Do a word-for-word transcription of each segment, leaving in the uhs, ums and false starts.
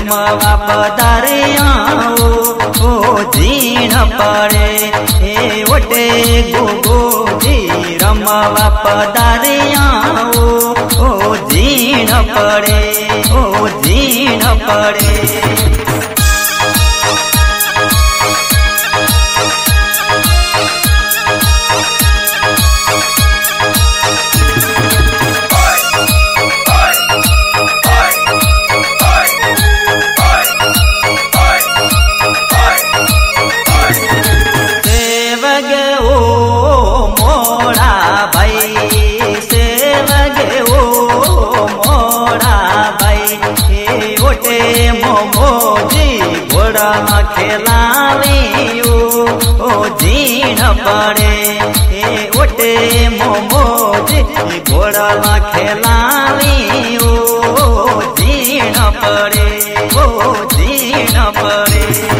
रमवा पधारिया ओ जीण पड़े हे ओटे गोगो जी रमवा पधारिया ओ जीण पड़े ओ जीण पड़े। खेलावी ओ जीण पड़े हे ओटे मोमोज घोड़ा खेलावी ओ जीण पड़े ओ जीण पड़े।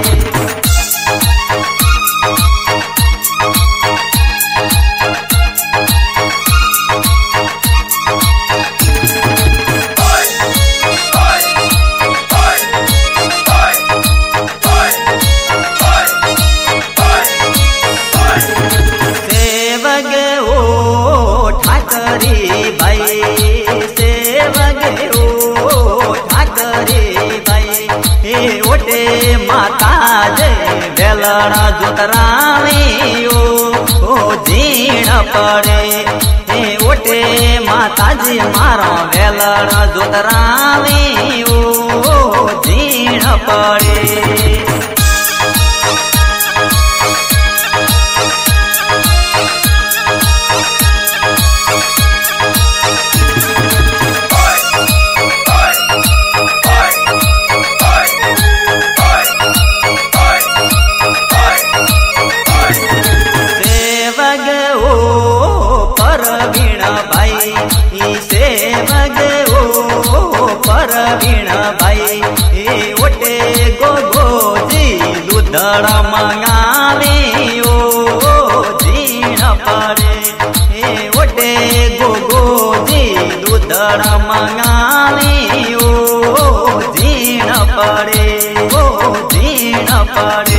माता जय बेलड़ा जोतरावी ओ जीण पड़े हे ओटे माता जी मारा बेलड़ा जोतरावी ओ जीण पड़े। परवीण भाई हे ओटे गोगो जी दूधड़ मंगावी ओ जीण पड़े हे ओटे गोगो जी दूधड़ मंगावी ओ जीण पड़े ओ जीण पड़े।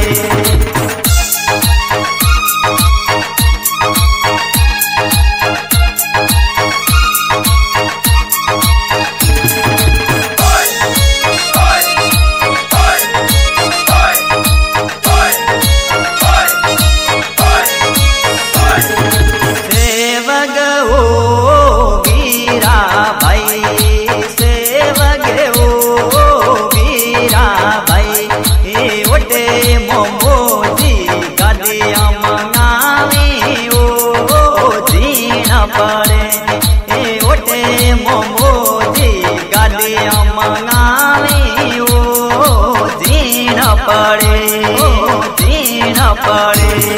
पड़े हे ओटे मोमोजी गालियां मंगावी ओ जीण पड़े ओ जीण पड़े।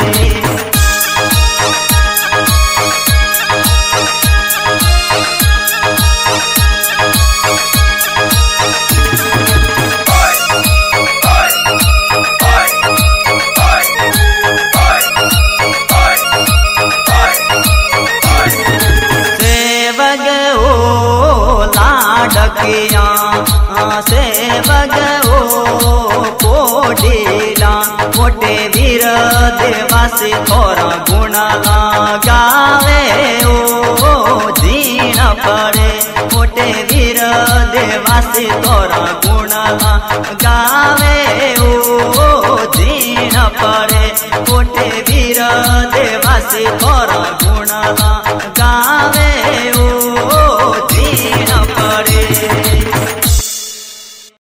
डकिया से बगो कोडीला मोटे वीर देवासी थोड़ा गुण गावे ओ जीण पड़े मोटे वीर देवासी थोड़ा गुण गावे ओ जीण पड़े मोटे वीर देवासी थोड़ा गुण